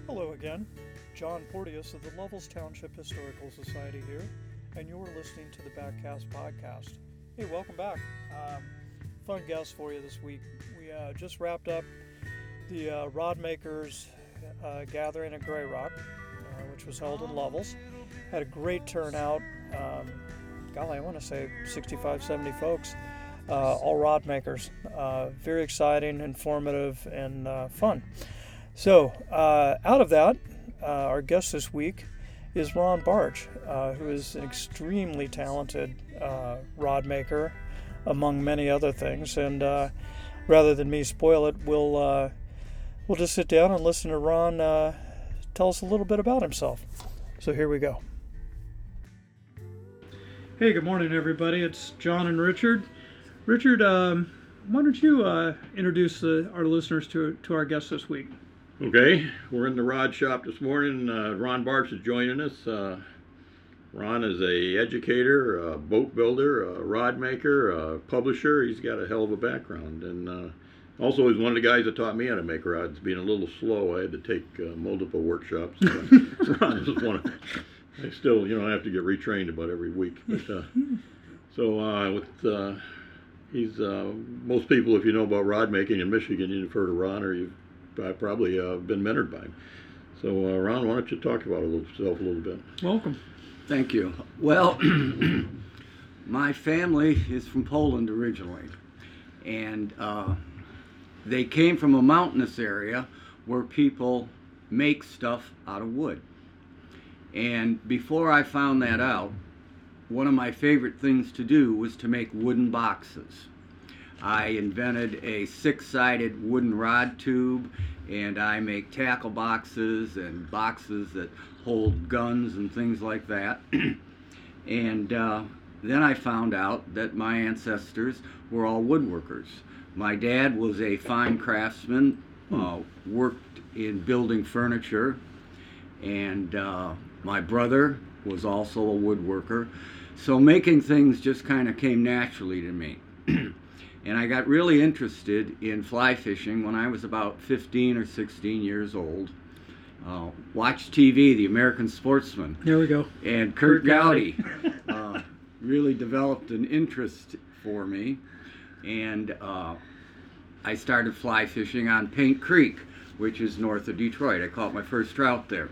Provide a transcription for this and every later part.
Hello again. John Porteous of the Lovels Township Historical Society here, and you're listening to the Backcast Podcast. Hey, welcome back. Fun guest for you this week. We just wrapped up the Rod Makers gathering at Grey Rock, which was held in Lovels. Had a great turnout. I want to say 65, 70 folks, all rod makers. Very exciting, informative, and fun. So, out of that, our guest this week is Ron Bartsch, who is an extremely talented rod maker, among many other things. And rather than me spoil it, we'll just sit down and listen to Ron tell us a little bit about himself. So here we go. Hey, good morning, everybody. It's John and Richard. Richard, why don't you introduce our listeners to our guest this week? Okay, we're in the rod shop this morning. Ron Bartsch is joining us. Ron is a educator, a boat builder, a rod maker, a publisher. He's got a hell of a background, and also he's one of the guys that taught me how to make rods. Being a little slow, I had to take multiple workshops. Ron is one of, I still, have to get retrained about every week. But, he's most people, if you know about rod making in Michigan, you've heard of Ron, or you've probably been mentored by him. So, Ron, why don't you talk about yourself a little bit? Welcome. Thank you. Well, my family is from Poland originally, and they came from a mountainous area where people make stuff out of wood. And before I found that out, one of my favorite things to do was to make wooden boxes. I invented a 6-sided wooden rod tube, and I make tackle boxes and boxes that hold guns and things like that. And then I found out that my ancestors were all woodworkers. My dad was a fine craftsman, worked in building furniture, and my brother was also a woodworker. So making things just kind of came naturally to me. And I got really interested in fly fishing when I was about 15 or 16 years old. Watched TV, The American Sportsman. There we go. And Kurt Gowdy really developed an interest for me. And I started fly fishing on Paint Creek, which is north of Detroit. I caught my first trout there.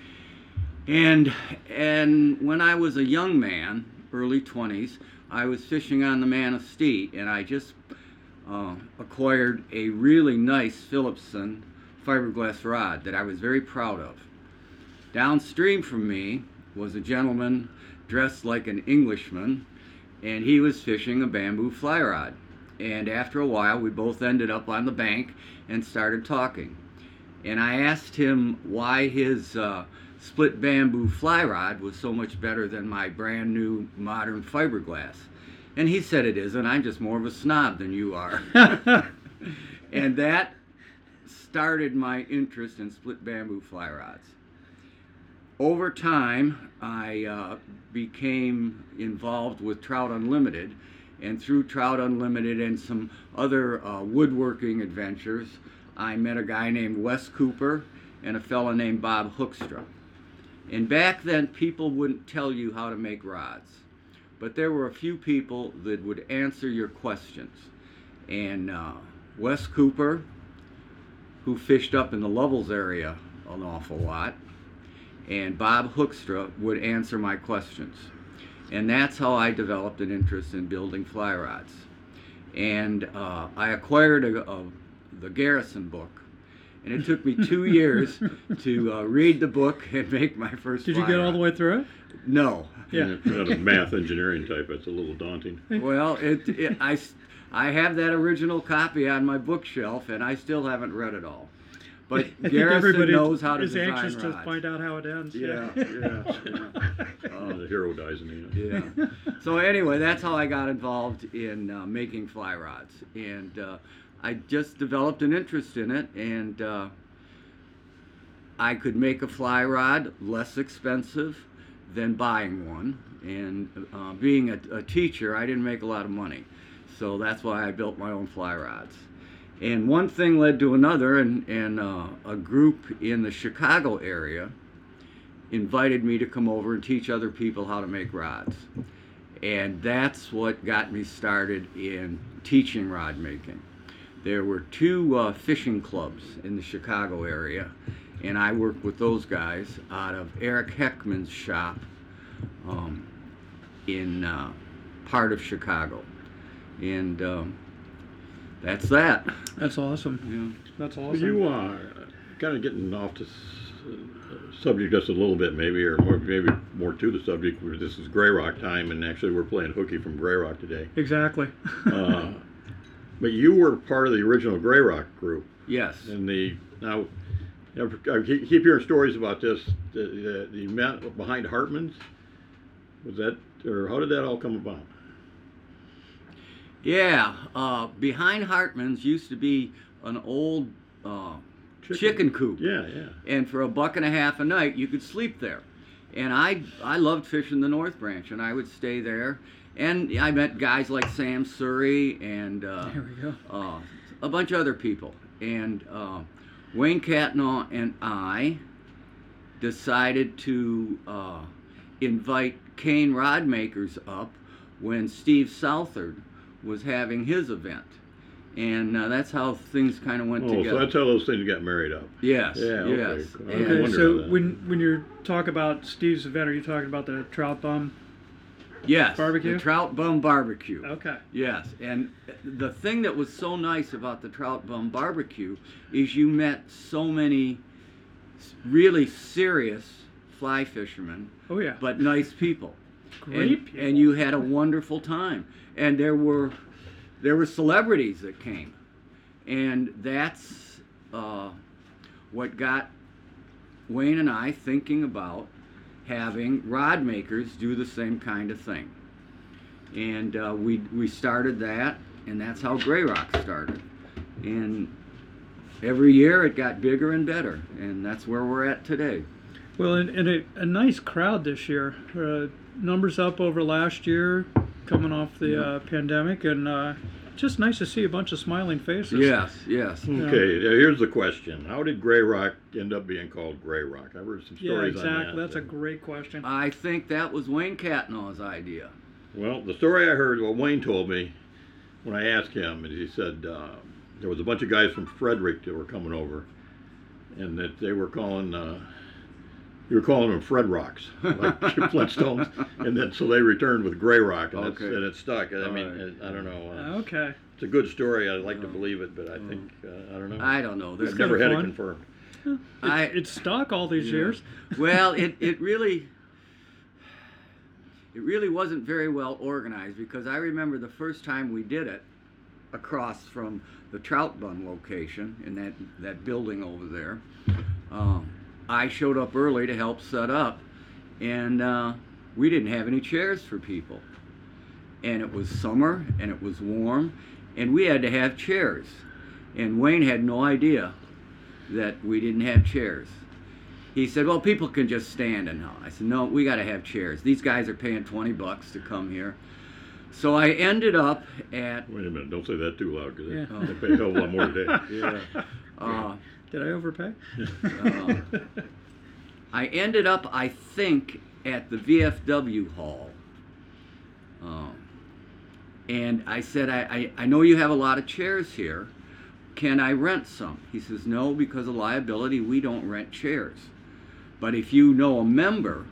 And when I was a young man, early 20s, I was fishing on the Manistee, and I just acquired a really nice Philipson fiberglass rod that I was very proud of. Downstream from me was a gentleman dressed like an Englishman, and he was fishing a bamboo fly rod. And after a while, we both ended up on the bank and started talking. And I asked him why his split bamboo fly rod was so much better than my brand new modern fiberglass. And he said it isn't. I'm just more of a snob than you are. And that started my interest in split bamboo fly rods. Over time, I became involved with Trout Unlimited, and through Trout Unlimited and some other woodworking adventures, I met a guy named Wes Cooper and a fella named Bob Hoekstra. And back then, people wouldn't tell you how to make rods, but there were a few people that would answer your questions. And Wes Cooper, who fished up in the Lovels area an awful lot, and Bob Hoekstra would answer my questions. And that's how I developed an interest in building fly rods. And I acquired the Garrison book. And it took me 2 years to read the book and make my first fly Did you get all the way through it? No. Yeah. You're not a math engineering type. It's a little daunting. Well, I have that original copy on my bookshelf, and I still haven't read it all. But I think Garrison everybody knows how to is design anxious rods. to find out how it ends. Yeah. The hero dies in the end. Yeah. So anyway, that's how I got involved in making fly rods. And I just developed an interest in it, and I could make a fly rod less expensive than buying one. And being a teacher, I didn't make a lot of money. So that's why I built my own fly rods. And one thing led to another, and a group in the Chicago area invited me to come over and teach other people how to make rods. And that's what got me started in teaching rod making. There were two fishing clubs in the Chicago area, and I worked with those guys out of Eric Heckman's shop in part of Chicago. And that's that. That's awesome. Yeah. That's awesome. You kind of getting off this subject just a little bit, maybe, or maybe more to the subject. This is Grey Rock time, and actually we're playing hooky from Grey Rock today. Exactly. But you were part of the original Grey Rock group. Yes. And now I keep hearing stories about this. The event behind Hartman's, was that, or how did that all come about? Yeah, behind Hartman's used to be an old chicken coop. Yeah, yeah. And for $1.50 a night, you could sleep there. And I loved fishing the North Branch, and I would stay there. And I met guys like Sam Surrey and There we go. a bunch of other people. And Wayne Catnaugh and I decided to invite cane rod makers up when Steve Southard was having his event. And that's how things kind of went together. So that's how those things got married up. Yes, Yeah, okay. yes. I And- wondered So about that. when you talk about Steve's event, are you talking about the Trout Bum? Yes, Barbecue? the Trout Bum Barbecue. Okay. Yes, and the thing that was so nice about the Trout Bum Barbecue is you met so many really serious fly fishermen, Oh yeah. but nice people. Great people. And you had a wonderful time. And there were celebrities that came, and that's what got Wayne and I thinking about having rod makers do the same kind of thing. And we started that, and that's how Grey Rock started. And every year it got bigger and better, and that's where we're at today. Well, and a nice crowd this year. Numbers up over last year, coming off the pandemic, and just nice to see a bunch of smiling faces. Yes, yes. Okay, here's the question. How did Grey Rock end up being called Grey Rock? I've heard some Yeah, stories on that. exactly. That's a great question. I think that was Wayne Catnaugh's idea. Well, the story I heard, well, Wayne told me when I asked him, and he said there was a bunch of guys from Frederick that were coming over, and that they were calling, you were calling them Fred Rocks, like Flintstones, and then so they returned with Grey Rock, and, Okay. and it stuck. I mean, All right. I don't know. Okay. It's a good story. I'd like to believe it, but I think I don't know. I don't know. It's I've never kinda had it fun. confirmed. It's stuck all these years. Well, it really wasn't very well organized, because I remember the first time we did it across from the Trout Bun location in that building over there. I showed up early to help set up, and we didn't have any chairs for people. And it was summer, and it was warm, and we had to have chairs. And Wayne had no idea that we didn't have chairs. He said, well, people can just stand and all. I said, no, we got to have chairs. These guys are paying $20 to come here. So I ended up at... Wait a minute, don't say that too loud, because Yeah. they pay a hell of a lot more today. Yeah. Did I overpay? I ended up, I think, at the VFW hall. And I said, I know you have a lot of chairs here. Can I rent some? He says, no, because of liability, we don't rent chairs. But if you know a member,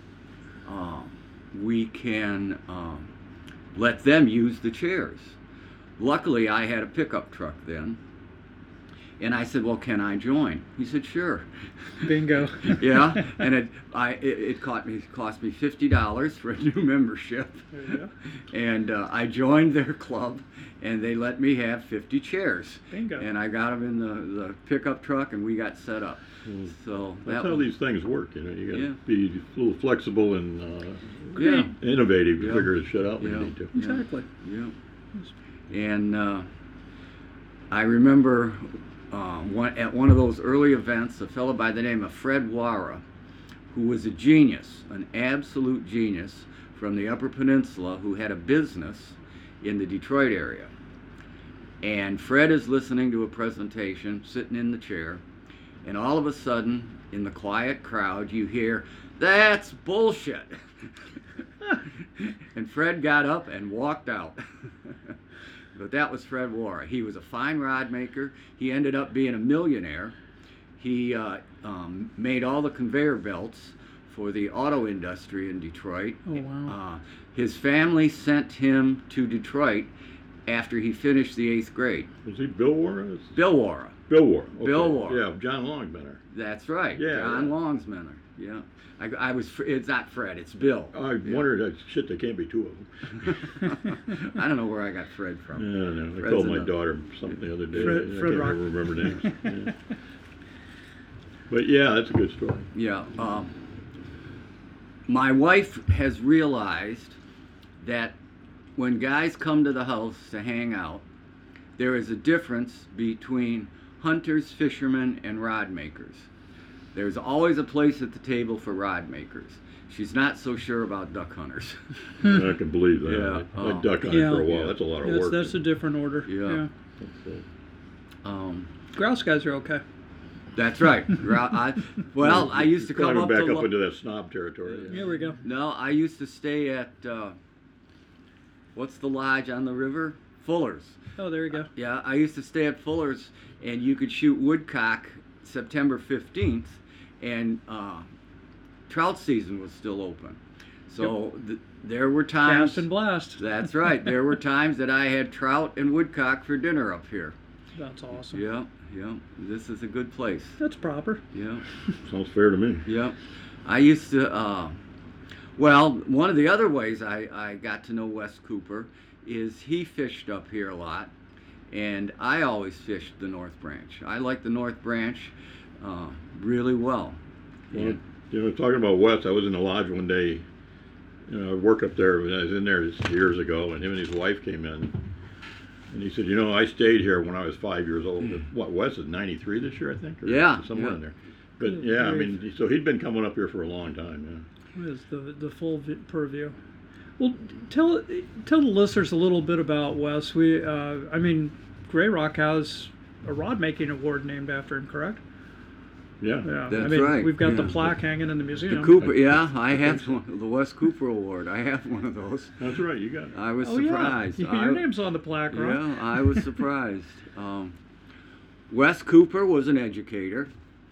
we can let them use the chairs. Luckily, I had a pickup truck then. And I said, well, can I join? He said, sure. Bingo. Yeah, and it cost me $50 for a new membership. There you go. And I joined their club, and they let me have 50 chairs. Bingo. And I got them in the pickup truck, and we got set up. So That's that how was, these things work, you know. You got to Yeah. be a little flexible and yeah, innovative to Yeah. figure this shit out when Yeah. you need to. Exactly. yeah. And I remember at one of those early events, a fellow by the name of Fred Wara, who was a genius, an absolute genius from the Upper Peninsula, who had a business in the Detroit area. And Fred is listening to a presentation, sitting in the chair, and all of a sudden, in the quiet crowd, you hear, "That's bullshit." And Fred got up and walked out. But that was Fred Wara. He was a fine rod maker. He ended up being a millionaire. He made all the conveyor belts for the auto industry in Detroit. Oh, wow. His family sent him to Detroit after he finished the 8th grade. Was he Bill Wara? Bill Wara. Bill Wara. Okay. Bill Wara. Yeah, John Longmanor. That's right. Yeah, John yeah. Longsmanor. Yeah. It's not Fred, it's Bill. I wondered, shit, there can't be two of them. I don't know where I got Fred from. Yeah, I don't know. I Fred's told my enough. daughter something the other day. Fred I can't Rock. remember names. Yeah. But yeah, that's a good story. Yeah. My wife has realized that when guys come to the house to hang out, there is a difference between hunters, fishermen, and rod makers. There's always a place at the table for rod makers. She's not so sure about duck hunters. I can believe that. Yeah. I duck hunted Yeah. for a while. Yeah. That's a lot of That's, work. that's a different order. Yeah. That's, Grouse guys are okay. That's right. I used to come climbing up back to up into that snob territory. Here we go. No, I used to stay at what's the lodge on the river? Fuller's. Oh, there you go. Yeah, I used to stay at Fuller's, and you could shoot woodcock September 15th, and trout season was still open. So there were times. Cast and blast. That's right. There were times that I had trout and woodcock for dinner up here. That's awesome. Yeah, yeah. This is a good place. That's proper. Yeah. Sounds fair to me. Yep. I used to, well, one of the other ways I got to know Wes Cooper is he fished up here a lot, and I always fished the North Branch. I like the North Branch really well. Well, talking about Wes, I was in the lodge one day. I work up there. I was in there years ago, and him and his wife came in. And he said, I stayed here when I was 5 years old. What, Wes is 93 this year, I think? Or Yeah, somewhere yeah. in there. But Good yeah, I grief. mean, so he'd been coming up here for a long time, What is the full purview? Well, tell the listeners a little bit about Wes. Grey Rock has a rod making award named after him, correct? Yeah. Yeah. That's right, We've got the yeah. plaque hanging in the The museum. Cooper, yeah, I have one, the Wes Cooper Award. I have one of those. That's right, you got it. I was Oh, surprised. yeah. Your name's on the plaque, right? Yeah, I was surprised. Wes Cooper was an educator,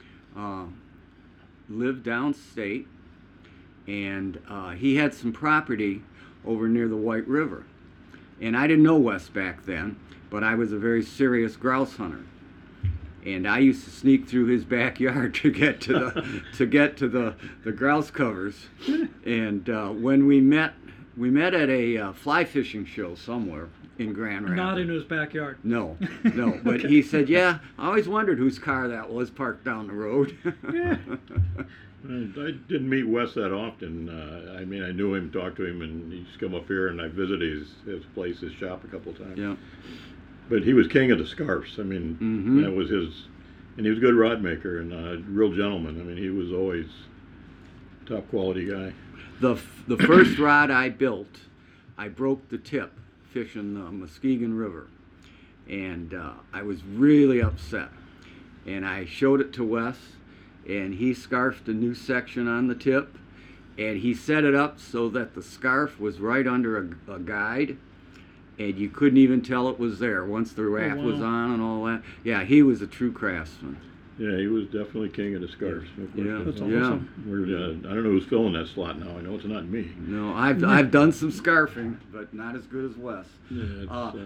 lived downstate, and he had some property over near the White River. And I didn't know Wes back then, but I was a very serious grouse hunter. And I used to sneak through his backyard to get to the grouse covers. And when we met at a fly fishing show somewhere in Grand Rapids. Not in his backyard. No. But he said, "Yeah, I always wondered whose car that was parked down the road." Yeah. I didn't meet Wes that often. I knew him, talked to him, and he's come up here, and I visited his place, his shop a couple of times. Yeah. But he was king of the scarfs. That was his, and he was a good rod maker and a real gentleman. He was always a top quality guy. The first rod I built, I broke the tip fishing the Muskegon River, and I was really upset. And I showed it to Wes, and he scarfed a new section on the tip, and he set it up so that the scarf was right under a guide, and you couldn't even tell it was there once the wrap was wow. on and all that. Yeah, he was a true craftsman. Yeah, he was definitely king of the scarfs. No question. Yeah, That's yeah. awesome. I don't know who's filling that slot now. I know it's not me. No, I've done some scarfing, but not as good as Wes. Yeah, it's,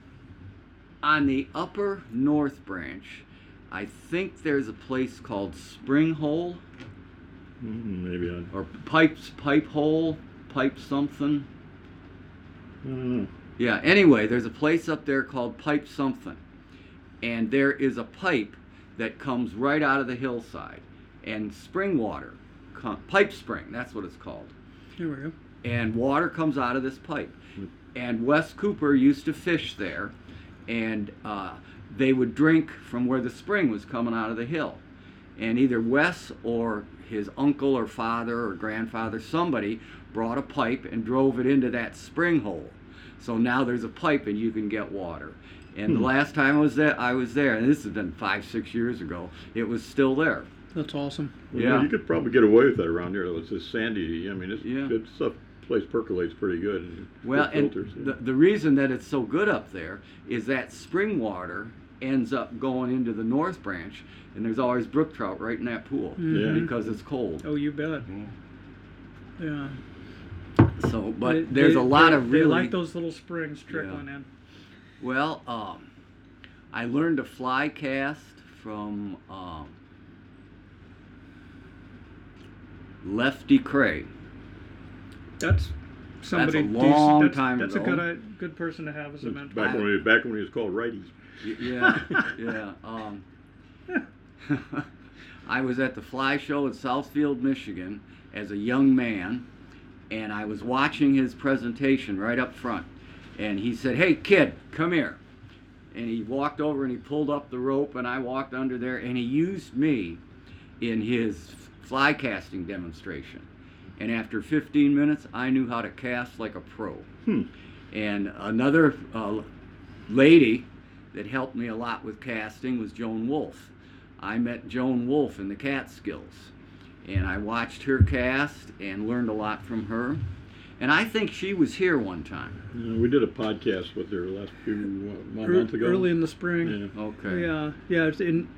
On the upper North Branch, I think there's a place called Spring Hole maybe I or Pipe Hole, Pipe something. don't know. Yeah, anyway, there's a place up there called Pipe something. And there is a pipe that comes right out of the hillside. And spring water, pipe spring, that's what it's called. Here we go. And water comes out of this pipe. And Wes Cooper used to fish there, and they would drink from where the spring was coming out of the hill. And either Wes or his uncle or father or grandfather, somebody brought a pipe and drove it into that spring hole. So now there's a pipe and you can get water. And the last time I was there, and this has been 5-6 years ago, it was still there. That's awesome. Well, Yeah. you could probably get away with that around here. It's this sandy. I mean, Yeah. this stuff place percolates pretty good. And Well, good and filters. the reason that it's so good up there is that spring water ends up going into the North Branch, and there's always brook trout right in that pool Yeah. because it's cold. Oh, you bet. Yeah. So, but there's a lot of They really like those little springs trickling in. well. I learned to fly cast from Lefty Cray. That's somebody That's a long decent. time That's ago. a good person to have as a mentor. back when he was called righties. Yeah, yeah. I was at the fly show in Southfield, Michigan, as a young man, and I was watching his presentation right up front. And he said, "Hey, kid, come here." And he walked over and he pulled up the rope, and I walked under there, and he used me in his fly casting demonstration. And after 15 minutes, I knew how to cast like a pro. And another lady that helped me a lot with casting was Joan Wolfe. I met Joan Wolfe in the Catskills, and I watched her cast and learned a lot from her. And I think she was here one time. We did a podcast with her last few months ago. Early in the spring. Yeah. Okay. Yeah.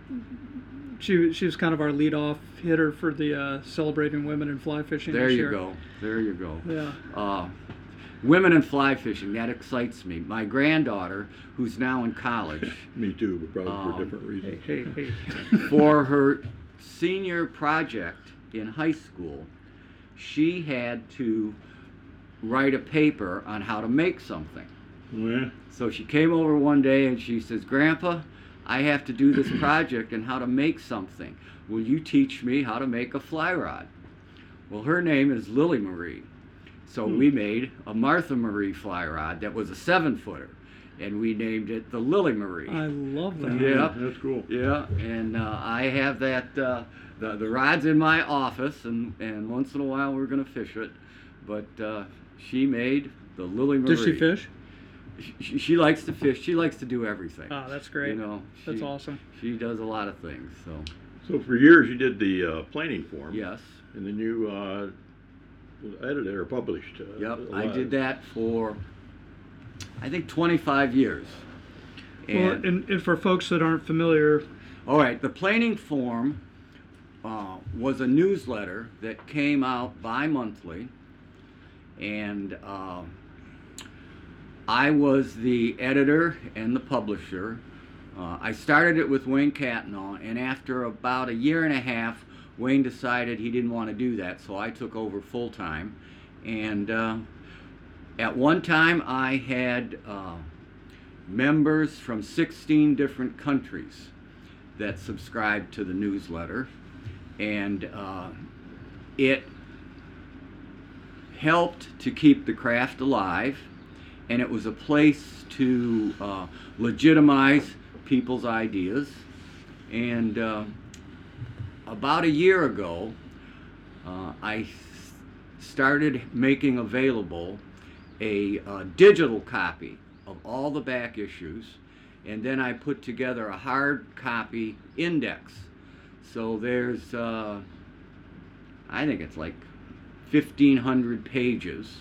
She was kind of our lead-off hitter for the celebrating women in fly fishing There this you year. go. There you go. Yeah. Women in fly fishing, that excites me. My granddaughter, who's now in college, Me too, but probably for different reasons. Hey. for her senior project in high school, she had to write a paper on how to make something. Yeah. So she came over one day and she says, "Grandpa, I have to do this project on how to make something. Will you teach me how to make a fly rod?" Well, her name is Lily Marie. So we made a Martha Marie fly rod that was a 7-footer, and we named it the Lily Marie. I love that. Yeah. That's cool. Yeah, and I have that, the rod's in my office, and once in a while we're going to fish it. But she made the Lily Marie. Does she fish? She likes to fish. She likes to do everything. Oh, that's great. You know, That's awesome. She does a lot of things. So So for years you did the planing form. yes, And then you edited or published. yep. a I lot. did that for I think 25 years. Well, and for folks that aren't familiar, All right, the Planing Form was a newsletter that came out bi-monthly, and I was the editor and the publisher. I started it with Wayne Cattenaw, and after about a year and a half, Wayne decided he didn't want to do that, so I took over full-time. And at one time, I had members from 16 different countries that subscribed to the newsletter, and it helped to keep the craft alive, and it was a place to legitimize people's ideas. And about a year ago, I started making available a digital copy of all the back issues, and then I put together a hard copy index. So there's, I think it's like 1,500 pages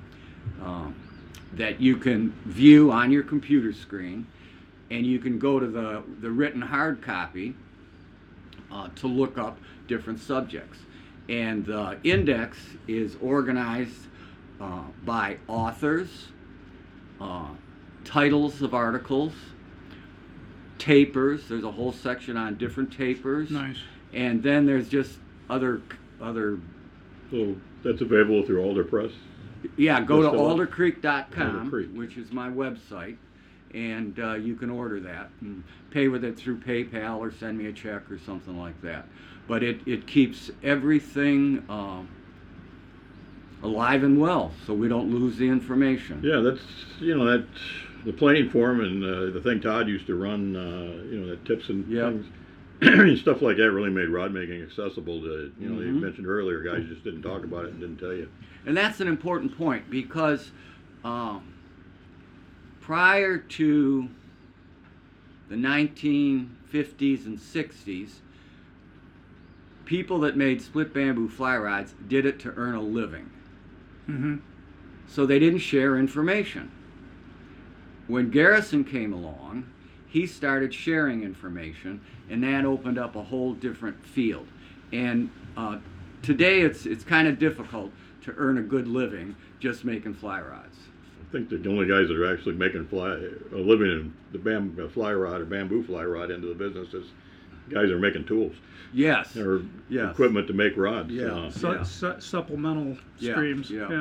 that you can view on your computer screen, and you can go to the written hard copy to look up different subjects. And the index is organized by authors, titles of articles, tapers. There's a whole section on different tapers. nice. And then there's just other. So that's available through Alder Press. Yeah, go to Just go- aldercreek.com, Alder Creek. which is my website, and you can order that and pay with it through PayPal or send me a check or something like that. But it keeps everything alive and well, so we don't lose the information. Yeah, that's that the planing form and the thing Todd used to run. That tips and Yep. things, stuff like that really made rod making accessible to they Mhm. mentioned earlier. Guys just didn't talk about it and didn't tell you. And that's an important point, because prior to the 1950s and 60s, people that made split bamboo fly rods did it to earn a living. Mm-hmm. So they didn't share information. When Garrison came along, he started sharing information, and that opened up a whole different field. And today it's kind of difficult to earn a good living just making fly rods. I think the only guys that are actually making a living in the fly rod or bamboo fly rod into the business is guys that are making tools. Yes. Or Yes. equipment to make rods. Yeah. Supplemental Yeah, streams. yeah.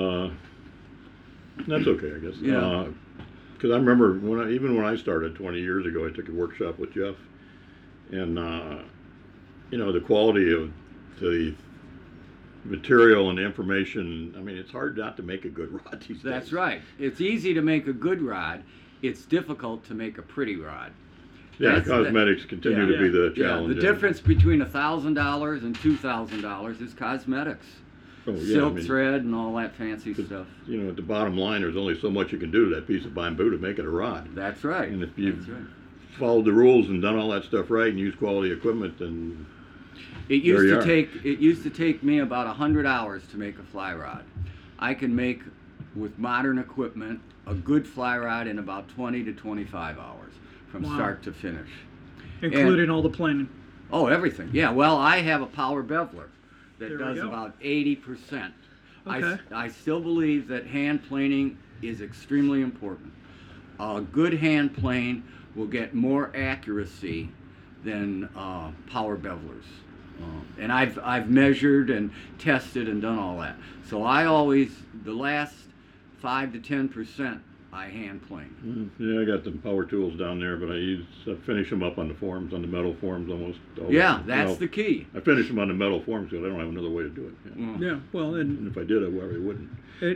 That's okay, I guess. Yeah. Because I remember even when I started 20 years ago, I took a workshop with Jeff, and the quality of the material and the information. I mean, it's hard not to make a good rod these days. That's right. It's easy to make a good rod. It's difficult to make a pretty rod. Yeah, That's- cosmetics continue to be the challenge. The difference between $1,000 and $2,000 is cosmetics. Oh, yeah, Silk I mean, thread and all that fancy stuff. at the bottom line, there's only so much you can do to that piece of bamboo to make it a rod. That's right. And if you've That's right. followed the rules and done all that stuff right and used quality equipment, then It There you used to take me about 100 hours to make a fly rod. I can make, with modern equipment, a good fly rod in about 20 to 25 hours from Wow. start to finish. Including all the planing. Oh, everything. Yeah, well, I have a power beveler that There we does go. about 80%. Okay. I still believe that hand planing is extremely important. A good hand plane will get more accuracy than power bevelers. And I've measured and tested and done all that. So I always, the last 5 to 10%, I hand plane. yeah, I got the power tools down there, but I finish them up on the forms, on the metal forms almost. Always. Yeah, that's the key. I finish them on the metal forms because I don't have another way to do it. Yeah. Mm. Yeah, well, And and if I did, I probably wouldn't.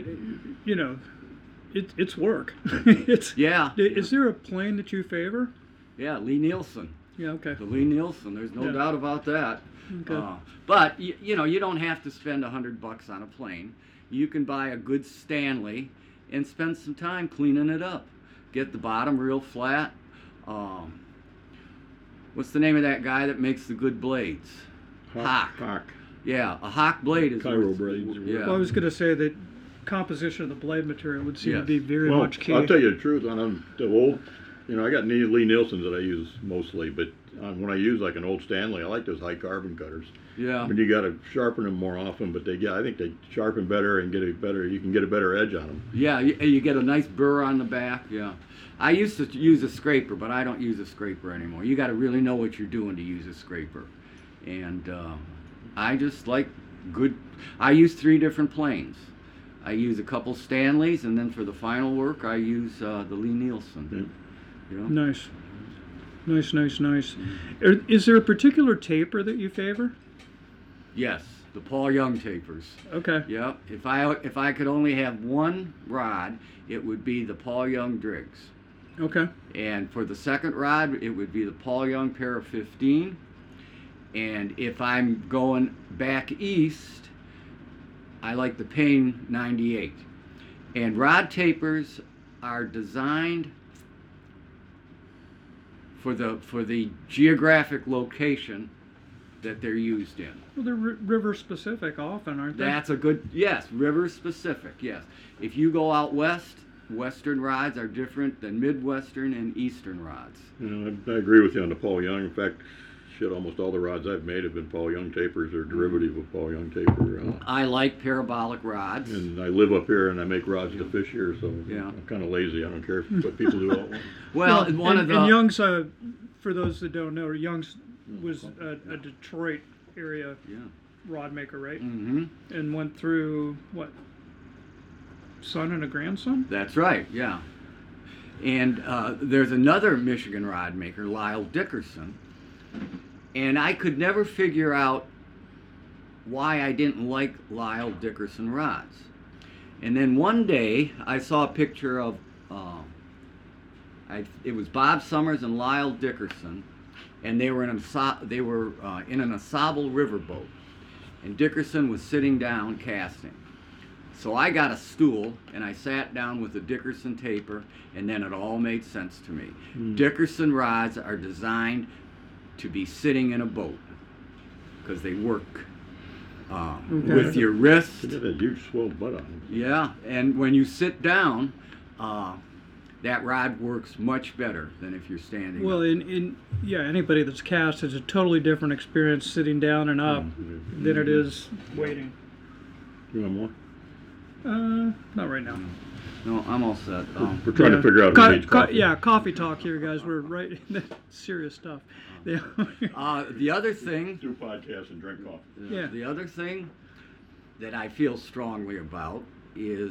it's work. It's Yeah. Is there a plane that you favor? Yeah, Lee Nielsen. Yeah, okay. The Lee Nielsen, there's no Yeah. doubt about that. Okay. But you don't have to spend $100 on a plane. You can buy a good Stanley and spend some time cleaning it up. Get the bottom real flat. What's the name of that guy that makes the good blades? Hawk. Hawk. Yeah, a Hawk blade is Cairo worth- blades. Yeah. Well, I was going to say that composition of the blade material would seem to Yes. be very Well, much key. I'll tell you the truth. On the old, I got Lee Nielsen's that I use mostly, but when I use like an old Stanley, I like those high carbon cutters. Yeah. I mean, you got to sharpen them more often, but I think they sharpen better and you can get a better edge on them. Yeah, you get a nice burr on the back. Yeah. I used to use a scraper, but I don't use a scraper anymore. You got to really know what you're doing to use a scraper. And I just like good. I use 3 different planes. I use a couple Stanleys, and then for the final work, I use the Lee Nielsen. You know? Nice. Nice. Is there a particular taper that you favor? Yes, the Paul Young tapers. Okay. Yep. If I could only have one rod, it would be the Paul Young Driggs. Okay. And for the second rod, it would be the Paul Young Para 15. And if I'm going back east, I like the Payne 98. And rod tapers are designed for the geographic location that they're used in. Well, they're river specific often, aren't they? That's a good, yes, river specific, yes. If you go out west, western rods are different than midwestern and eastern rods. I agree with you on the Paul Young. In fact, almost all the rods I've made have been Paul Young tapers or derivative of Paul Young taper. I like parabolic rods. And I live up here and I make rods to fish here, so Yeah. I'm kind of lazy. I don't care what people do all. Well, and Young's, for those that don't know, Young's was a Detroit area Yeah. rod maker, right? Mm-hmm. And went through what? Son and a grandson? That's right, yeah. And there's another Michigan rod maker, Lyle Dickerson, and I could never figure out why I didn't like Lyle Dickerson rods. And then one day I saw a picture of it was Bob Summers and Lyle Dickerson, and they were in an Asable riverboat, and Dickerson was sitting down casting. So I got a stool and I sat down with a Dickerson taper, and then it all made sense to me. Dickerson rods are designed to be sitting in a boat because they work with your wrist. They got a huge swelled butt on them. Yeah, and when you sit down, that rod works much better than if you're standing Well, up. anybody that's cast, it's a totally different experience sitting down and up than it is waiting. You want more? Not right now. No, I'm all set. We're trying to figure out who needs coffee. Yeah, coffee talk here, guys. We're right in the serious stuff. Yeah. The other thing, Do podcasts and drink coffee. Yeah. the other thing that I feel strongly about is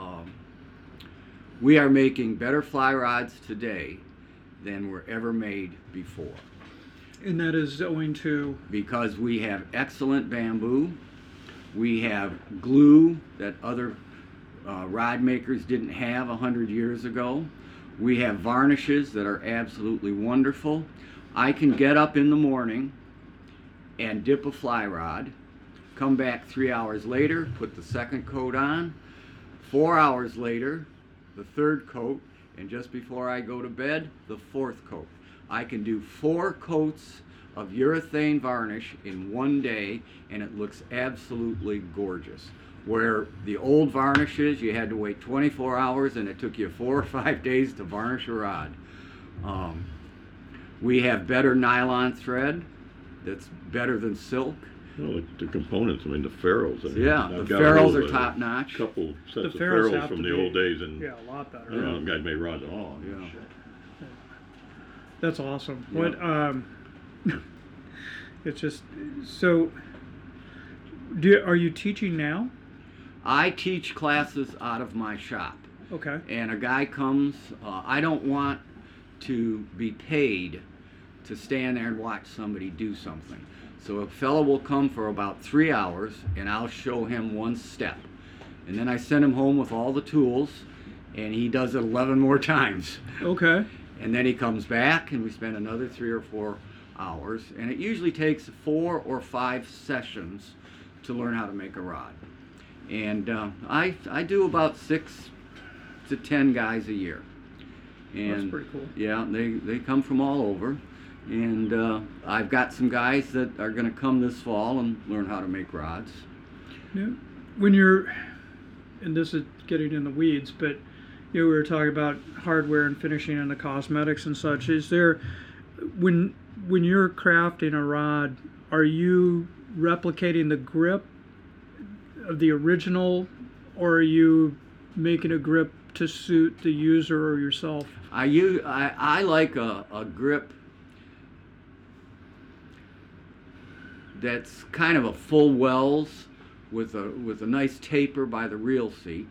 we are making better fly rods today than were ever made before, And that is owing to, because we have excellent bamboo, we have glue that other rod makers didn't have 100 years ago, we have varnishes that are absolutely wonderful. I can get up in the morning and dip a fly rod, come back 3 hours later, put the second coat on, 4 hours later, the third coat, and just before I go to bed, the fourth coat. I can do 4 coats of urethane varnish in one day, and it looks absolutely gorgeous. Where the old varnishes, you had to wait 24 hours and it took you 4 or 5 days to varnish a rod. We have better nylon thread that's better than silk. Well, the components, I mean, the ferrules. I mean, Yeah, I've the got ferrules hold are of top notch. A couple sets The of ferrules ferrules have from to the be- old days, and yeah, a lot better. I don't know, guys made rods at all. Yeah. That's awesome. Yeah. What it's just so. Are you teaching now? I teach classes out of my shop. Okay. And a guy comes, I don't want to be paid to stand there and watch somebody do something. So a fellow will come for about 3 hours and I'll show him one step. And then I send him home with all the tools and he does it 11 more times. Okay. And then he comes back and we spend another 3 or 4 hours. And it usually takes 4 or 5 sessions to learn how to make a rod. And I do about 6 to 10 guys a year. And That's pretty cool. yeah, they come from all over. And I've got some guys that are going to come this fall and learn how to make rods. Yeah. When you're, and this is getting in the weeds, but we were talking about hardware and finishing and the cosmetics and such. Is there, when you're crafting a rod, are you replicating the grip of the original, or are you making a grip to suit the user or yourself? I like a grip that's kind of a full wells with a nice taper by the reel seat.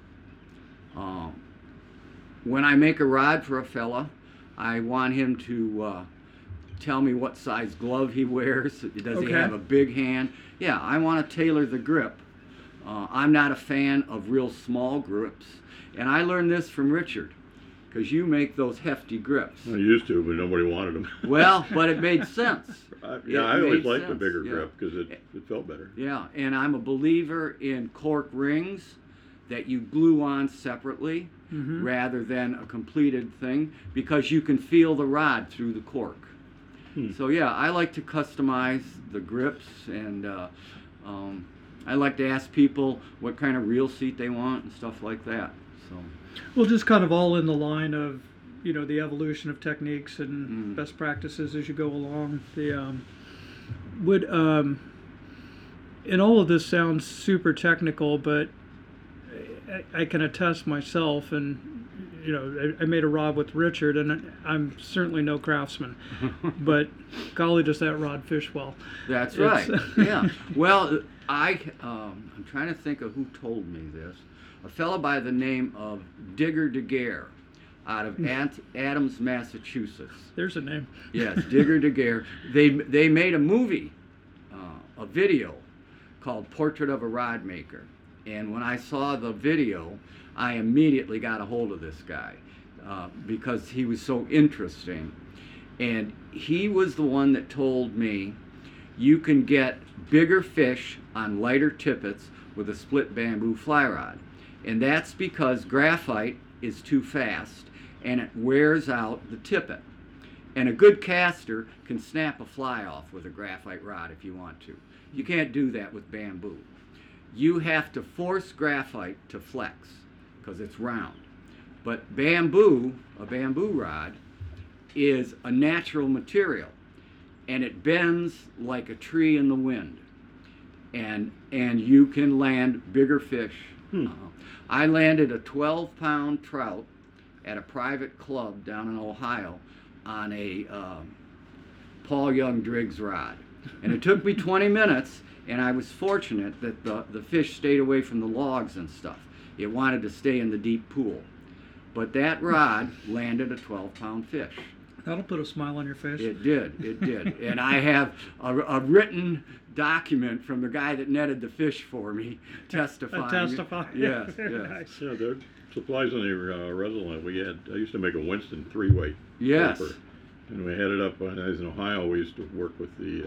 When I make a rod for a fella, I want him to tell me what size glove he wears. Does he Okay. have a big hand? Yeah, I want to tailor the grip. I'm not a fan of real small grips. And I learned this from Richard, because you make those hefty grips. I used to, but nobody wanted them. Well, but it made sense. I always made liked the sense, bigger yeah. grip because it felt better. Yeah, and I'm a believer in cork rings that you glue on separately rather than a completed thing, because you can feel the rod through the cork. So yeah, I like to customize the grips, and I like to ask people what kind of reel seat they want and stuff like that. So Well, just kind of all in the line of, the evolution of techniques and best practices as you go along. And all of this sounds super technical, but I can attest myself, and I made a rod with Richard, and I'm certainly no craftsman, but golly, does that rod fish well. that's It's- right. Yeah. Well, I'm trying to think of who told me this. A fellow by the name of Digger DeGare out of Adams, Massachusetts. There's a name. Yes, Digger DeGare. They made a movie, a video called Portrait of a Rod Maker. And when I saw the video, I immediately got a hold of this guy because he was so interesting. And he was the one that told me you can get bigger fish on lighter tippets with a split bamboo fly rod. And that's because graphite is too fast and it wears out the tippet. And a good caster can snap a fly off with a graphite rod if you want to. You can't do that with bamboo. You have to force graphite to flex because it's round. But bamboo, a bamboo rod, is a natural material and it bends like a tree in the wind. And you can land bigger fish. I landed a 12-pound trout at a private club down in Ohio on a Paul Young Driggs rod. And it took me 20 minutes, and I was fortunate that the fish stayed away from the logs and stuff. It wanted to stay in the deep pool. But that rod landed a 12-pound fish. That'll put a smile on your face. It did. And I have a written document from the guy that netted the fish for me testifying. Yes, yes. Nice. Yeah, there are supplies on the resident. I used to make a Winston 3-weight. Yes. Paper. And we had it up when I was in Ohio. We used to work with the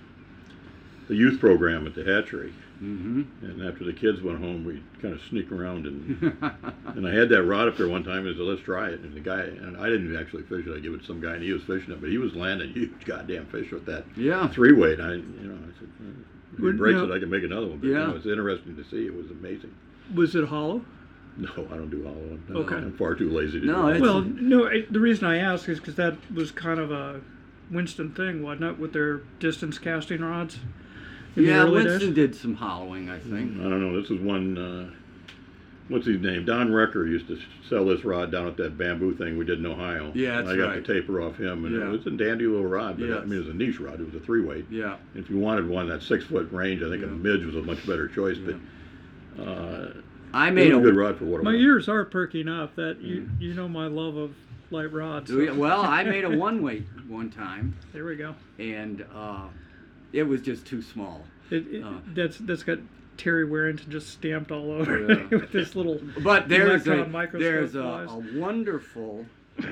youth program at the hatchery. Mm-hmm. And after the kids went home, we'd kind of sneak around and I had that rod up there one time and I said, let's try it. And the guy, and I didn't actually fish it, I gave it to some guy and he was fishing it, but he was landing huge goddamn fish with that 3-weight. I said, if he breaks it, I can make another one. But it's interesting to see. It was amazing. Was it hollow? No, I don't do hollow. No, Okay. I'm far too lazy to do No, that. Well, no, the reason I ask is because that was kind of a Winston thing, wasn't it, with their distance casting rods? In the early Winston days? did some hollowing, I think. I don't know. This is one, what's his name? Don Recker used to sell this rod down at that bamboo thing we did in Ohio. Yeah, that's I got right. the taper off him, and Yeah. it was a dandy little rod, but Yes. I mean, it was a niche rod. It was a 3-weight. Yeah. If you wanted one that 6-foot range, I think a midge was a much better choice, Yeah. but I it made was a good rod for what it My was. ears are perking up. That you know my love of light rods. So. Well, I made a 1-weight one time, There we go. and it was just too small. That's got Terry Warrington just stamped all over Yeah. with this little But there's electron microscope a flies. wonderful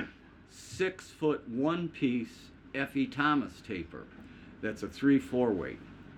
6-foot 1-piece F.E. Thomas taper that's a 3/4 weight,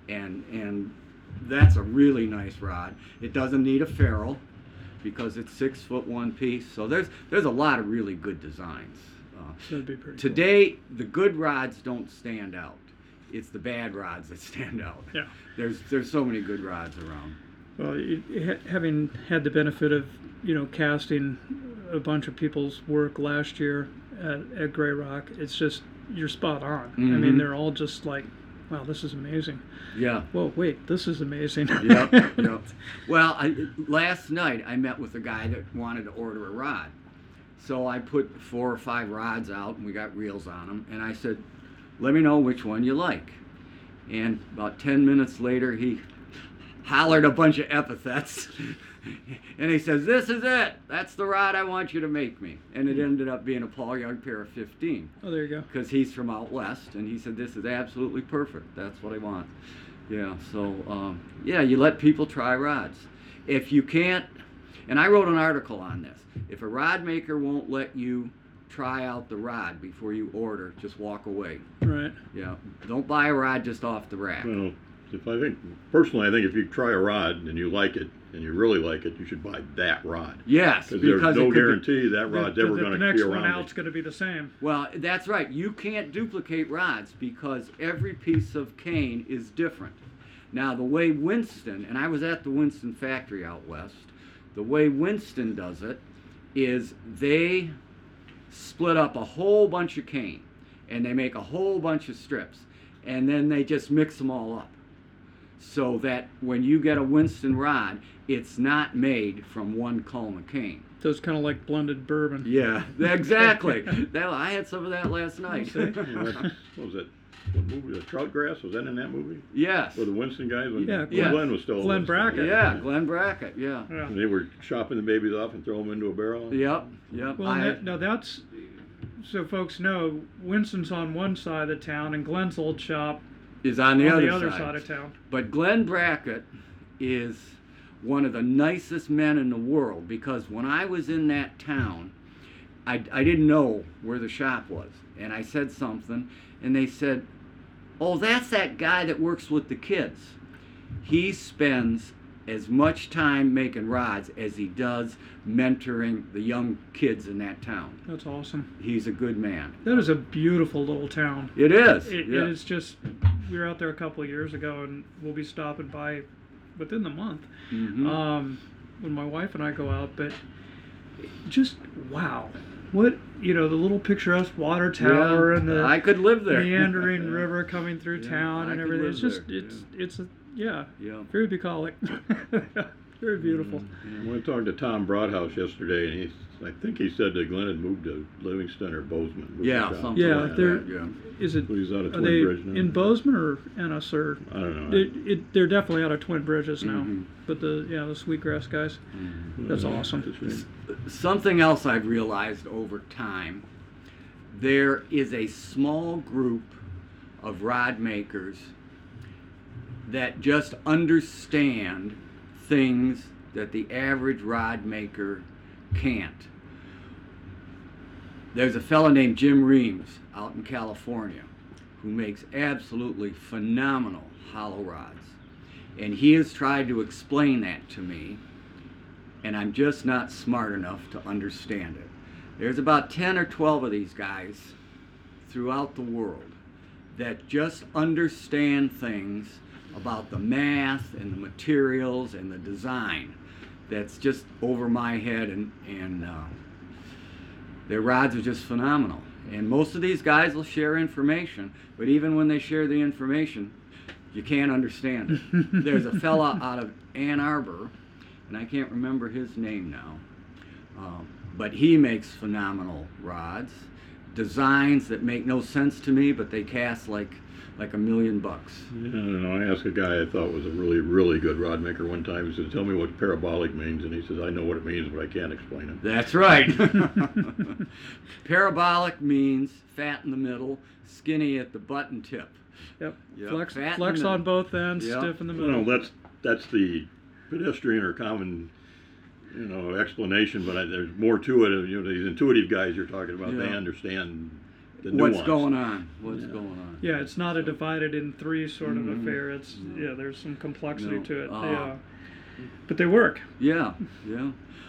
and that's a really nice rod. It doesn't need a ferrule because it's 6-foot 1-piece. So there's a lot of really good designs. That'd be pretty Today, the good rods don't stand out. It's the bad rods that stand out. Yeah. There's so many good rods around. Well, having had the benefit of casting a bunch of people's work last year at Grey Rock, it's just you're spot on. I mean, Mhm. they're all just like, wow, this is amazing. Yeah. Whoa, wait, this is amazing. Yep. Well, last night I met with a guy that wanted to order a rod. So I put 4 or 5 rods out and we got reels on them. And I said, let me know which one you like. And about 10 minutes later, he hollered a bunch of epithets. And he says, this is it. That's the rod I want you to make me. And it ended up being a Paul Young pair of 15. Oh, there you go. Because he's from out west, and he said, this is absolutely perfect. That's what I want. Yeah, so, you let people try rods. If you can't, and I wrote an article on this, if a rod maker won't let you try out the rod before you order, just walk away. Right. Yeah, don't buy a rod just off the rack. Well, personally, I think if you try a rod and you like it, and you really like it, you should buy that rod. Yes, Because there's because no it could be, guarantee that rod's ever going the to next be one around. out's going to be the same. well, that's right. You can't duplicate rods because every piece of cane is different. Now, the way Winston, and I was at the Winston factory out west, the way Winston does it is they split up a whole bunch of cane and they make a whole bunch of strips and then they just mix them all up so that when you get a Winston rod, it's not made from one culm of cane. So it's kind of like blended bourbon. Yeah, exactly. I had some of that last night. What was it? What movie? The Troutgrass? Was that in that movie? Yes. Or the Winston guys? When Yeah, Glenn was still Glenn Winston. Brackett. Yeah, Glenn Brackett, yeah. Yeah. And they were chopping the babies off and throwing them into a barrel. Yep. Well, now that's so folks know Winston's on one side of town and Glenn's old shop is on the other side of town. But Glenn Brackett is one of the nicest men in the world because when I was in that town, I didn't know where the shop was. And I said something, and they said, oh, that's that guy that works with the kids. He spends as much time making rods as he does mentoring the young kids in that town. That's awesome. He's a good man. That is a beautiful little town. It is. It yeah. is just, we were out there a couple of years ago, and we'll be stopping by within the month when my wife and I go out. But just, wow. What, the little picturesque water tower and the I could live there. meandering river coming through Yeah, town I and could everything. live It's Yeah. very bucolic. Very beautiful. I went to talk to Tom Broadhouse yesterday, and I think he said that Glenn had moved to Livingston or Bozeman. Yeah, something Yeah, like they're- that. Yeah. Is it, He's out of are Twin they Bridge now. in Bozeman or Ennis, or? I don't know. They're definitely out of Twin Bridges now. Mhm. But the Sweetgrass guys, that's awesome. That's right. Something else I've realized over time, there is a small group of rod makers that just understand things that the average rod maker can't. There's a fella named Jim Reams out in California who makes absolutely phenomenal hollow rods. And he has tried to explain that to me, and I'm just not smart enough to understand it. There's about 10 or 12 of these guys throughout the world that just understand things about the math and the materials and the design that's just over my head, and their rods are just phenomenal. And most of these guys will share information, but even when they share the information, you can't understand it. There's a fella out of Ann Arbor, and I can't remember his name now, but he makes phenomenal rods, designs that make no sense to me, but they cast like $1 million. Yeah, I don't know. I asked a guy I thought was a really, really good rod maker one time. He said, "Tell me what parabolic means," and he says, "I know what it means, but I can't explain it." That's right. Parabolic means fat in the middle, skinny at the button tip. Yep. Yep. Flex Fat in flex the on middle. both ends, Yep. stiff in the Well, middle. that's the pedestrian or common, explanation. But there's more to it. These intuitive guys you're talking about, they Yeah. understand the nuance. What's going on? What's Yeah. going on? Yeah, it's not a divided in three sort of Mhm. affair. It's there's some complexity No. to it. Uh, But they work. Yeah, yeah.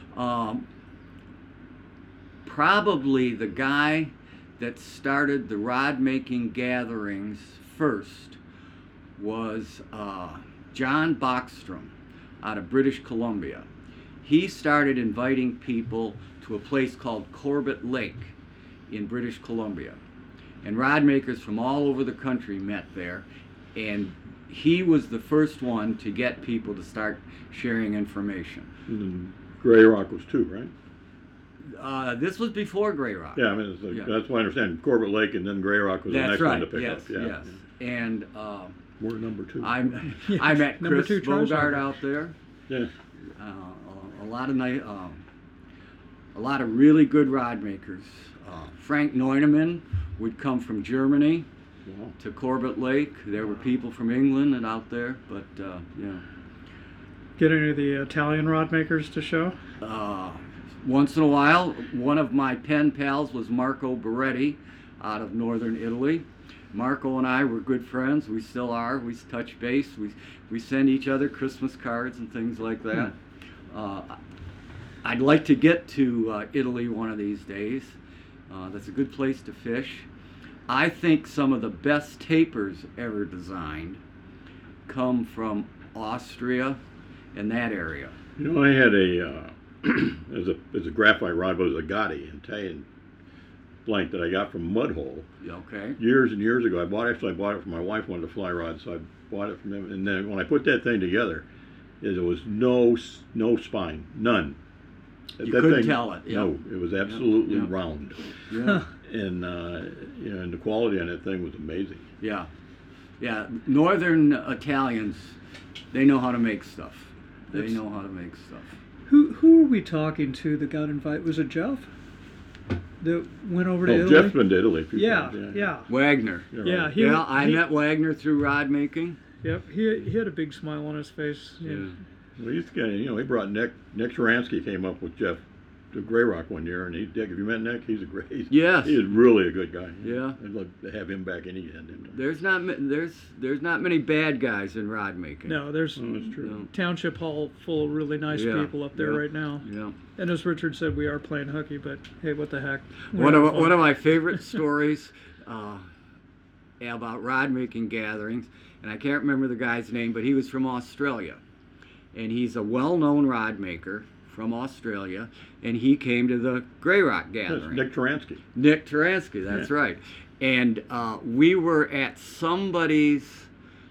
Probably the guy that started the rod making gatherings first was John Bockstrom out of British Columbia. He started inviting people to a place called Corbett Lake in British Columbia. And rod makers from all over the country met there, and he was the first one to get people to start sharing information. And Grey Rock was too, right? This was before Grey Rock. Yeah, I mean Yeah. that's what I understand. Corbett Lake and then Grey Rock was the That's next right. one to pick Yes, up. Yeah. yes. And We're number 2. I Yeah, met number Chris 2 Bogart tricycle. out there. Yeah. A lot of a lot of really good rod makers. Frank Neunemann would come from Germany Wow. to Corbett Lake. There were people from England and out there, but yeah. Get any of the Italian rod makers to show? Once in a while, one of my pen pals was Marco Beretti out of northern Italy. Marco and I were good friends. We still are. We touch base. We send each other Christmas cards and things like that. I'd like to get to Italy one of these days. That's a good place to fish. I think some of the best tapers ever designed come from Austria and that area. I had a as a graphite rod, but it was a Gotti Italian blank that I got from Mudhole Okay. years and years ago. I bought it for my wife wanted a fly rod, so I bought it from them. And then when I put that thing together, there was no spine, none. You That couldn't thing- tell it. Yeah. No, it was absolutely yeah. round, Yeah. and and the quality on that thing was amazing. Yeah. Yeah. Northern Italians, they know how to make stuff. They That's- know how to make stuff. Who were we talking to that got invited? Was it Jeff? That went over to Oh, Italy? Jeff's been to Italy a few Yeah, times. yeah. Wagner. You're Yeah, right. he- Yeah, I met Wagner through rod making. Yep, he had a big smile on his face. Yeah. Well, he used to get, he brought Nick Sharansky came up with Jeff to Grey Rock one year, and Dick, have you met Nick? He's a great. Yes. He is really a good guy. Yeah. I'd love to have him back any end. There's not many bad guys in rod making. No, there's That's true. Township Hall full of really nice Yeah, people up there yeah, right now. Yeah. And as Richard said, we are playing hooky, but hey, what the heck? One of my favorite stories about rod making gatherings, and I can't remember the guy's name, but he was from Australia, and he's a well-known rod maker from Australia, and he came to the Grey Rock That's gathering. Nick Taransky. Nick Taransky, that's Yeah. right. And we were at somebody's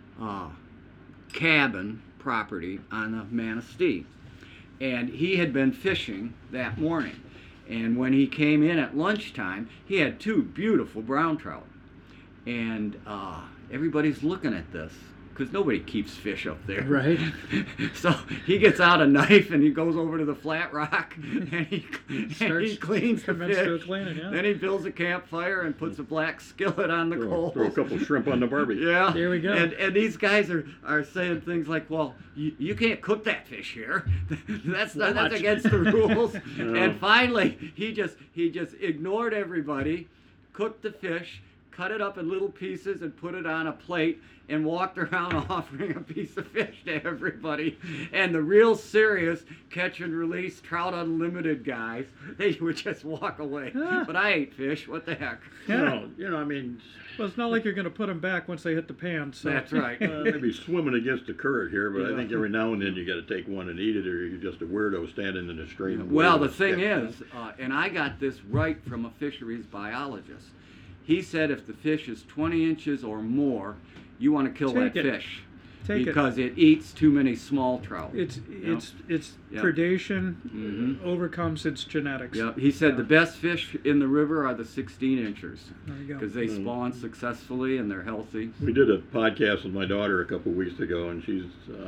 cabin property on the Manistee, and he had been fishing that morning. And when he came in at lunchtime, he had 2 beautiful brown trout. And everybody's looking at this, because nobody keeps fish up there. Right. So he gets out a knife and he goes over to the flat rock and he cleans the Commence to fish. clean it, yeah. Then he builds a campfire and puts a black skillet on the coals. Throw a couple shrimp on the barbie. Yeah. There we go. And these guys are saying things like, well, you can't cook that fish here. That's Watch. against the rules. No. And finally, he just ignored everybody, cooked the fish, cut it up in little pieces and put it on a plate and walked around offering a piece of fish to everybody. And the real serious catch and release Trout Unlimited guys, they would just walk away. But I ate fish, what the heck? Yeah. I mean, Well, it's not like you're going to put them back once they hit the pan. So. That's right. maybe swimming against the current here, but I Yeah. think every now and then you got to take one and eat it, or you're just a weirdo standing in the stream. and Well, waiting the to thing catch is, and I got this right from a fisheries biologist. He said if the fish is 20 inches or more, you want to kill Take that it. fish Take because it eats too many small trout. It's Yeah. Yeah. predation Mhm. overcomes its genetics. Yeah, he said Yeah. the best fish in the river are the 16 inchers There you go. because they spawn successfully and they're healthy. We did a podcast with my daughter a couple of weeks ago, and she's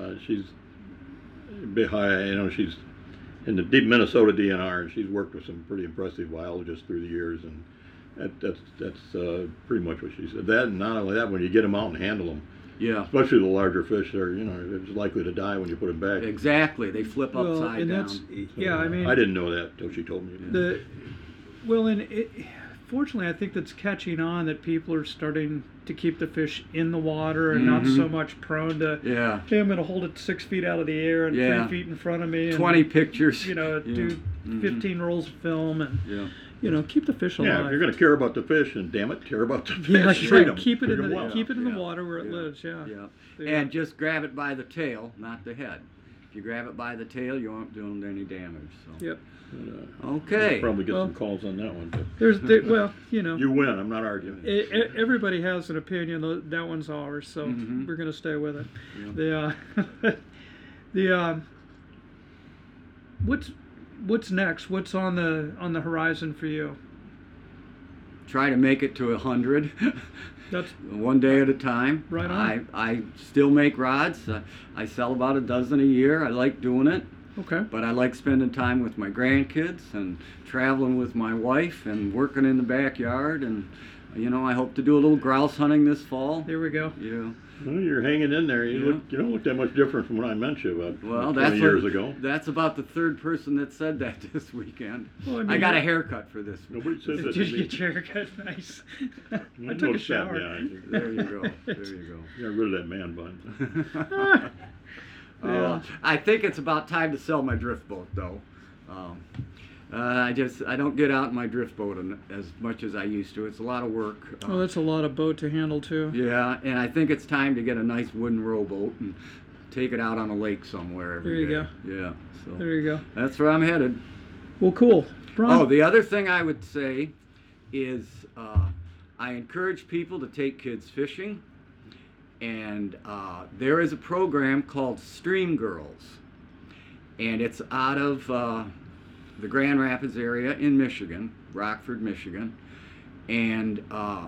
behind. She's in the deep Minnesota DNR, and she's worked with some pretty impressive biologists through the years, and that's pretty much what she said. That, and not only that, when you get them out and handle them, Yeah, especially the larger fish, they're it's likely to die when you put them back. exactly. They flip Well, upside and down. that's yeah. I mean, I didn't know that till she told me. Fortunately, I think that's catching on that people are starting to keep the fish in the water and not Mhm. so much prone to. Yeah, Hey, I'm going to hold it 6 feet out of the air and Yeah. 3 feet in front of me. And, 20 pictures. Do Mhm. 15 rolls of film and Yeah. keep the fish alive. Yeah, if you're going to care about the fish, and damn it, care about the fish. Yeah, that's Treat right. 'em. Keep it in Treat 'em the well. keep it in Yeah. the water where it Yeah. lives. Yeah. Yeah. Yeah. And just grab it by the tail, not the head. If you grab it by the tail, you won't do any damage. So. Yep. Okay. We'll probably get Well- some calls on that one. But Well, you win. I'm not arguing. Everybody has an opinion. That one's ours, so Mhm. we're going to stay with it. Yeah. What's next? What's on the horizon for you? Try to make it to 100. That's One day at a time. Right on. I still make rods. I sell about a dozen a year. I like doing it, okay. but I like spending time with my grandkids and traveling with my wife and working in the backyard. And I hope to do a little grouse hunting this fall. There we go. Yeah. Well, you're hanging in there. You Yeah. don't look that much different from when I met you about Well, 20 years ago. That's about the third person that said that this weekend. Well, I I mean, got a haircut for this. Nobody says that. Did to you me. get your haircut? Nice. I took a noticed that, shower. yeah. There you go. There you You got rid of that man bun. go. Yeah. I think it's about time to sell my drift boat, though. I don't get out in my drift boat as much as I used to. It's a lot of work. Oh, that's a lot of boat to handle too. Yeah, and I think it's time to get a nice wooden rowboat and take it out on a lake somewhere every There you day. Yeah, so There you go. that's where I'm headed. Well, cool. Brian, Oh, the other thing I would say is I encourage people to take kids fishing, and there is a program called Stream Girls, and it's out of the Grand Rapids area in Michigan, Rockford, Michigan, and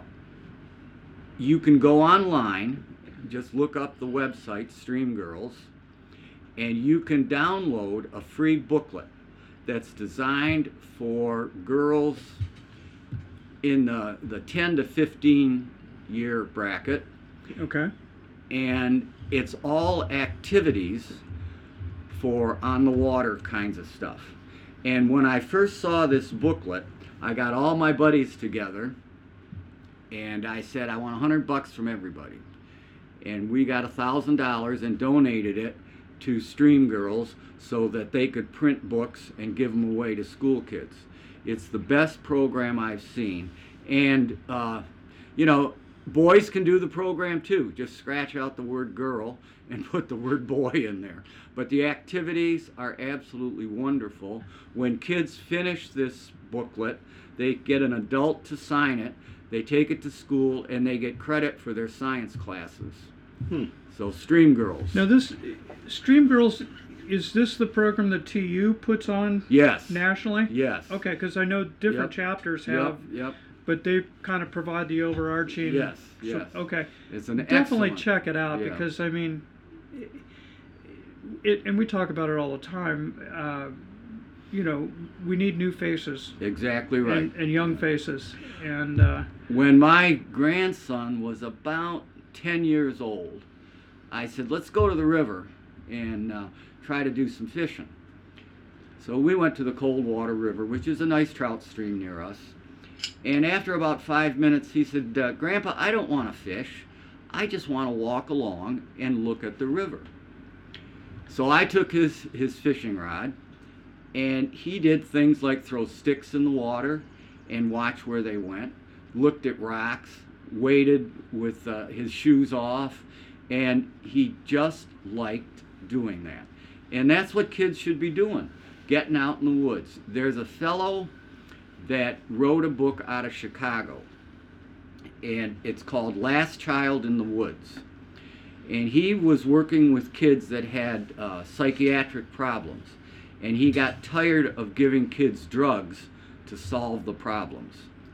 you can go online, just look up the website Stream Girls, and you can download a free booklet that's designed for girls in the 10 to 15 year bracket, okay. and it's all activities for on the water kinds of stuff. And when I first saw this booklet, I got all my buddies together, and I said, I want $100 from everybody. And we got $1,000 and donated it to Stream Girls so that they could print books and give them away to school kids. It's the best program I've seen. And, you know, boys can do the program too. Just scratch out the word girl and put the word boy in there. But the activities are absolutely wonderful. When kids finish this booklet, they get an adult to sign it, they take it to school, and they get credit for their science classes. So Stream Girls. Now this Stream Girls, is this the program that TU puts on Yes. nationally? Yes. Okay, because I know different Yep. chapters have, Yep. but they kind of provide the overarching. Yes. So, Yes. okay. It's an Definitely excellent. check it out Yeah. because I mean, and we talk about it all the time. You know, we need new faces Exactly right. and young faces, and When my grandson was about 10 years old, I said, let's go to the river and try to do some fishing. So we went to the Coldwater River, which is a nice trout stream near us. And after about 5 minutes, he said, Grandpa, I don't want to fish. I just want to walk along and look at the river. So I took his fishing rod, and he did things like throw sticks in the water and watch where they went, looked at rocks, waded with his shoes off, and he just liked doing that. And that's what kids should be doing, getting out in the woods. There's a fellow that wrote a book out of Chicago, and it's called Last Child in the Woods. And he was working with kids that had psychiatric problems, and he got tired of giving kids drugs to solve the problems.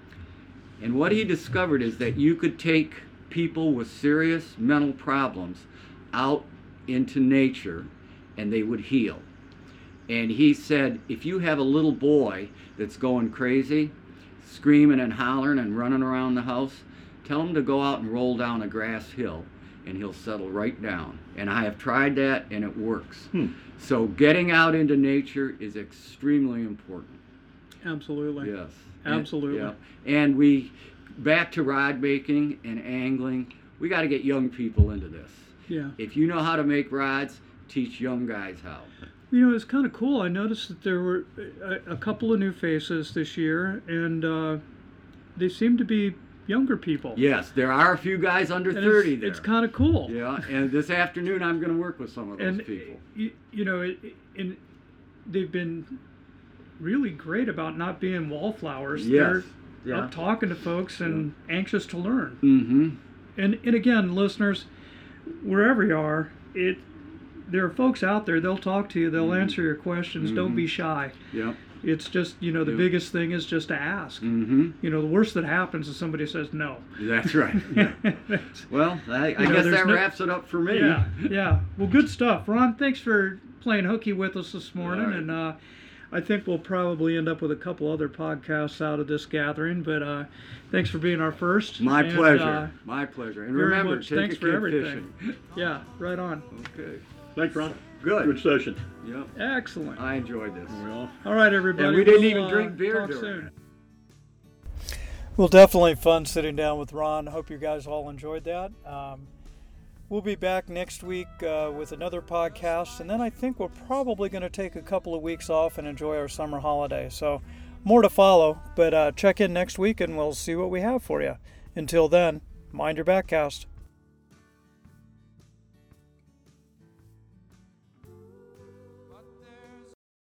And what he discovered is that you could take people with serious mental problems out into nature and they would heal. And he said, if you have a little boy that's going crazy, screaming and hollering and running around the house, tell him to go out and roll down a grass hill and he'll settle right down. And I have tried that and it works. So getting out into nature is extremely important. absolutely, Yes. absolutely. And we, back to rod making and angling, we got to get young people into this. Yeah. If you know how to make rods, teach young guys how. You know, it's kind of cool. I noticed that there were a couple of new faces this year, and they seem to be younger people. Yes, there are a few guys under And 30 there. It's kind of cool. Yeah, and this afternoon I'm going to work with some of those And people. you know, and they've been really great about not being wallflowers. Yes. They're up talking to folks and anxious to learn. Mm-hmm. And again, listeners, wherever you are, there are folks out there. They'll talk to you. They'll answer your questions. Don't be shy. Yep. It's just, you know, the Yep. biggest thing is just to ask. Mm-hmm. You know, the worst that happens is somebody says no. That's right. Yeah. Well, I You know, guess there's that no- wraps it up for me. Yeah, yeah. Well, good stuff. Ron, thanks for playing hooky with us this morning. All right. And I think we'll probably end up with a couple other podcasts out of this gathering. But thanks for being our first. My And, pleasure. My pleasure. And very remember, much take thanks a for kid everything. fishing. Yeah, right on. Okay. Thanks, Ron. Good. Good session. Yep. Excellent. I enjoyed this. Well, All right, everybody. And we didn't We'll, even drink beer talk during soon. it. Well, definitely fun sitting down with Ron. Hope you guys all enjoyed that. We'll be back next week with another podcast, and then I think we're probably going to take a couple of weeks off and enjoy our summer holiday. So more to follow, but check in next week and we'll see what we have for you. Until then, mind your backcast.